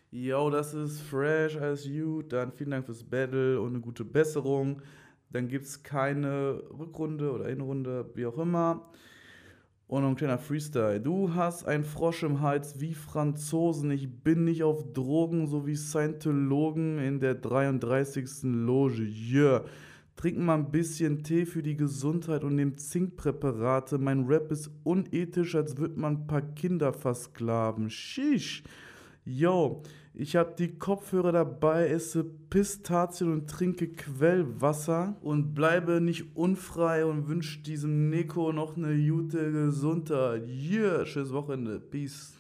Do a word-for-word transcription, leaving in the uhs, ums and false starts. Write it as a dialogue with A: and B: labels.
A: Yo, das ist fresh as you. Dann vielen Dank fürs Battle und eine gute Besserung. Dann gibt es keine Rückrunde oder Hinrunde, wie auch immer. Und noch ein kleiner Freestyle. Du hast einen Frosch im Hals wie Franzosen. Ich bin nicht auf Drogen, so wie Scientologen in der dreiunddreißigsten Loge. Yeah. Trink mal ein bisschen Tee für die Gesundheit und nehmt Zinkpräparate. Mein Rap ist unethisch, als würde man ein paar Kinder versklaven. Shish. Yo, ich hab die Kopfhörer dabei, esse Pistazien und trinke Quellwasser und bleibe nicht unfrei und wünsch diesem Nico noch eine gute Gesundheit. Yeah, schönes Wochenende. Peace.